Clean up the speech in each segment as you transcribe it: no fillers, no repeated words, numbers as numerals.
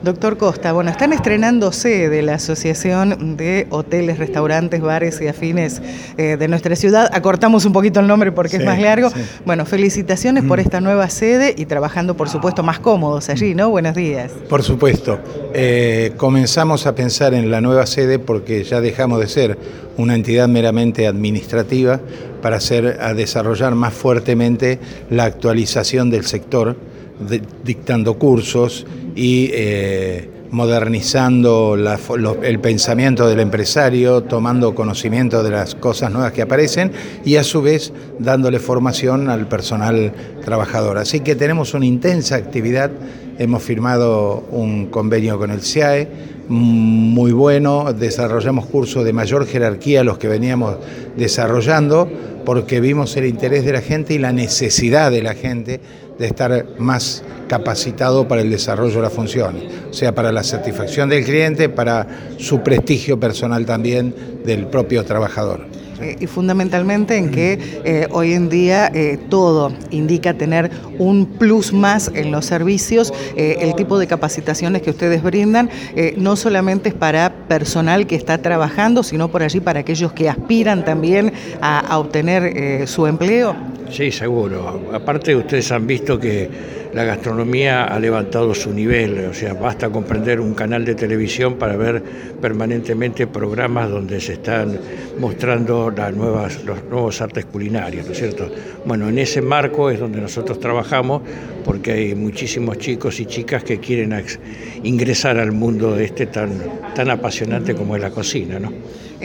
Doctor Costa, bueno, están estrenándose de la Asociación de Hoteles, Restaurantes, Bares y Afines de nuestra ciudad. Acortamos un poquito el nombre porque es más largo. Sí. Bueno, felicitaciones por esta nueva sede y trabajando, por supuesto, más cómodos allí, ¿no? Buenos días. Por supuesto. Comenzamos a pensar en la nueva sede porque ya dejamos de ser una entidad meramente administrativa para a desarrollar más fuertemente la actualización del sector, dictando cursos y modernizando el pensamiento del empresario, tomando conocimiento de las cosas nuevas que aparecen y a su vez dándole formación al personal trabajador. Así que tenemos una intensa actividad, hemos firmado un convenio con el SIAE muy bueno, desarrollamos cursos de mayor jerarquía a los que veníamos desarrollando porque vimos el interés de la gente y la necesidad de la gente de estar más capacitado para el desarrollo de las funciones, o sea, para la satisfacción del cliente, para su prestigio personal también del propio trabajador. Y fundamentalmente en que hoy en día todo indica tener un plus más en los servicios, el tipo de capacitaciones que ustedes brindan, no solamente es para personal que está trabajando, sino por allí para aquellos que aspiran también a obtener su empleo. Sí, seguro. Aparte ustedes han visto que la gastronomía ha levantado su nivel, o sea, basta con prender un canal de televisión para ver permanentemente programas donde se están mostrando los nuevos artes culinarios, ¿no es cierto? Bueno, en ese marco es donde nosotros trabajamos porque hay muchísimos chicos y chicas que quieren ingresar al mundo tan apasionante como es la cocina, ¿no?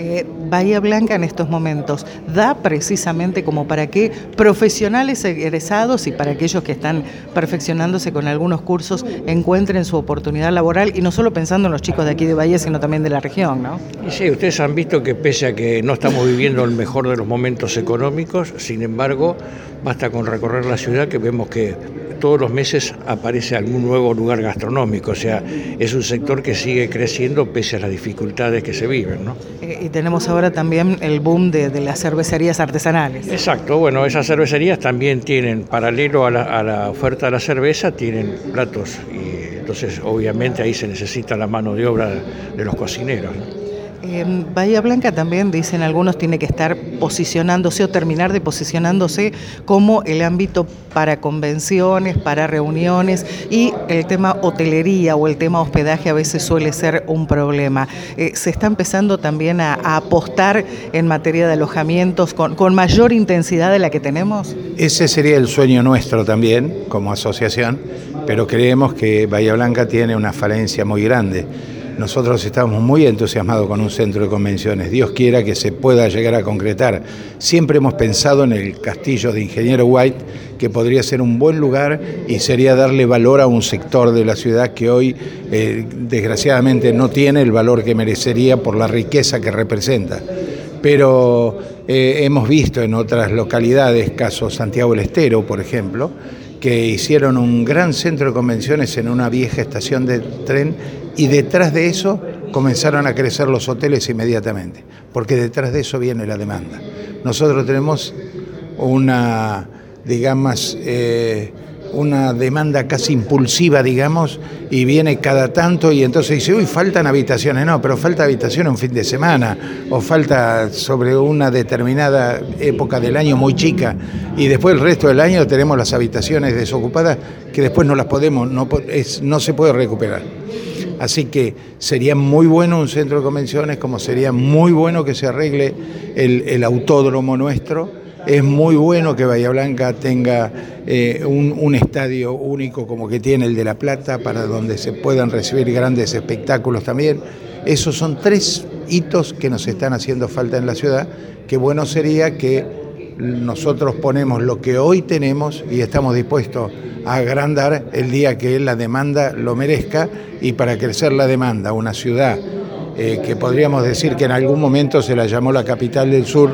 Bahía Blanca en estos momentos da precisamente como para que profesionales egresados y para aquellos que están perfeccionándose con algunos cursos encuentren su oportunidad laboral y no solo pensando en los chicos de aquí de Bahía sino también de la región, ¿no? Y sí, ustedes han visto que pese a que no estamos viviendo el mejor de los momentos económicos, sin embargo basta con recorrer la ciudad que vemos que todos los meses aparece algún nuevo lugar gastronómico, o sea, es un sector que sigue creciendo pese a las dificultades que se viven, ¿no? Y tenemos ahora también el boom de las cervecerías artesanales. Exacto, bueno, esas cervecerías también tienen, paralelo a la oferta de la cerveza, tienen platos y entonces obviamente ahí se necesita la mano de obra de los cocineros, ¿no? Bahía Blanca también, dicen algunos, tiene que estar posicionándose o terminar de posicionándose como el ámbito para convenciones, para reuniones y el tema hotelería o el tema hospedaje a veces suele ser un problema. Se está empezando también a apostar en materia de alojamientos con mayor intensidad de la que tenemos. Ese sería el sueño nuestro también como asociación, pero creemos que Bahía Blanca tiene una falencia muy grande. Nosotros estamos muy entusiasmados con un centro de convenciones. Dios quiera que se pueda llegar a concretar. Siempre hemos pensado en el castillo de Ingeniero White, que podría ser un buen lugar y sería darle valor a un sector de la ciudad que hoy, desgraciadamente, no tiene el valor que merecería por la riqueza que representa. Pero hemos visto en otras localidades, caso Santiago del Estero, por ejemplo, que hicieron un gran centro de convenciones en una vieja estación de tren y detrás de eso comenzaron a crecer los hoteles inmediatamente, porque detrás de eso viene la demanda. Nosotros tenemos una demanda casi impulsiva, digamos, y viene cada tanto y entonces dice, uy, faltan habitaciones. No, pero falta habitación un fin de semana o falta sobre una determinada época del año muy chica y después el resto del año tenemos las habitaciones desocupadas que después no las podemos, no se puede recuperar. Así que sería muy bueno un centro de convenciones, como sería muy bueno que se arregle el autódromo nuestro. Es muy bueno que Bahía Blanca tenga un estadio único como que tiene el de La Plata, para donde se puedan recibir grandes espectáculos también. Esos son 3 hitos que nos están haciendo falta en la ciudad, que bueno sería que nosotros ponemos lo que hoy tenemos y estamos dispuestos a agrandar el día que la demanda lo merezca, y para crecer la demanda, una ciudad que podríamos decir que en algún momento se la llamó la capital del sur,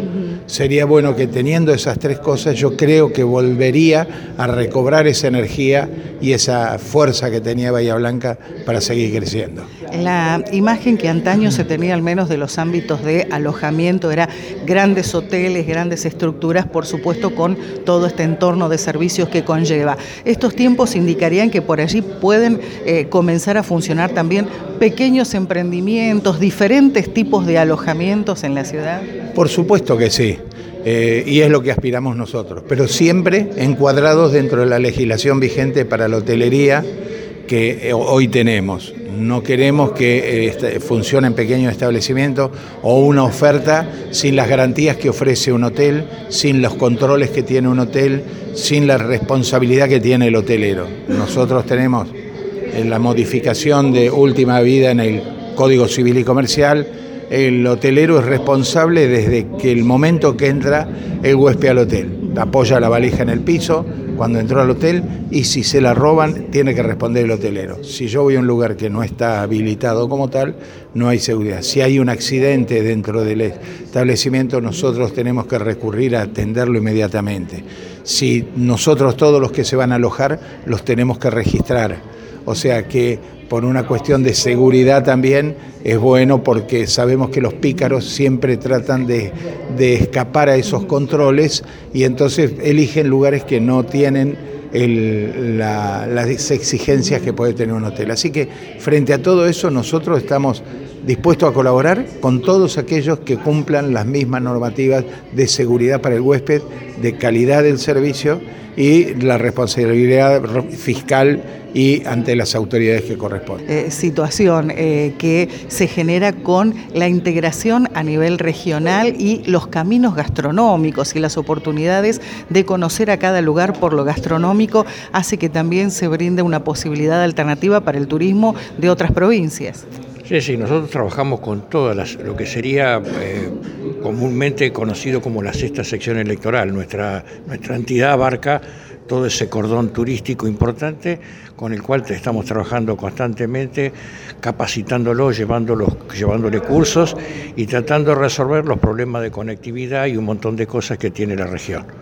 sería bueno que teniendo esas tres cosas, yo creo que volvería a recobrar esa energía y esa fuerza que tenía Bahía Blanca para seguir creciendo. La imagen que antaño se tenía al menos de los ámbitos de alojamiento era grandes hoteles, grandes estructuras, por supuesto con todo este entorno de servicios que conlleva. Estos tiempos indicarían que por allí pueden comenzar a funcionar también pequeños emprendimientos, diferentes tipos de alojamientos en la ciudad. Por supuesto que sí. Y es lo que aspiramos nosotros, pero siempre encuadrados dentro de la legislación vigente para la hotelería que hoy tenemos. No queremos que funcione en pequeños establecimientos o una oferta sin las garantías que ofrece un hotel, sin los controles que tiene un hotel, sin la responsabilidad que tiene el hotelero. Nosotros tenemos la modificación de última vida en el Código Civil y Comercial. El hotelero es responsable desde que el momento que entra el huésped al hotel. Apoya la valija en el piso cuando entró al hotel y si se la roban tiene que responder el hotelero. Si yo voy a un lugar que no está habilitado como tal, no hay seguridad. Si hay un accidente dentro del establecimiento, nosotros tenemos que recurrir a atenderlo inmediatamente. Si nosotros todos los que se van a alojar los tenemos que registrar. O sea que por una cuestión de seguridad también es bueno porque sabemos que los pícaros siempre tratan de escapar a esos controles y entonces eligen lugares que no tienen las exigencias que puede tener un hotel. Así que frente a todo eso nosotros estamos dispuestos a colaborar con todos aquellos que cumplan las mismas normativas de seguridad para el huésped, de calidad del servicio y la responsabilidad fiscal y ante las autoridades que corresponden. Situación que se genera con la integración a nivel regional y los caminos gastronómicos y las oportunidades de conocer a cada lugar por lo gastronómico hace que también se brinde una posibilidad alternativa para el turismo de otras provincias. Sí, nosotros trabajamos con todas lo que sería comúnmente conocido como la sexta sección electoral. Nuestra entidad abarca todo ese cordón turístico importante con el cual estamos trabajando constantemente, capacitándolo, llevándole cursos y tratando de resolver los problemas de conectividad y un montón de cosas que tiene la región.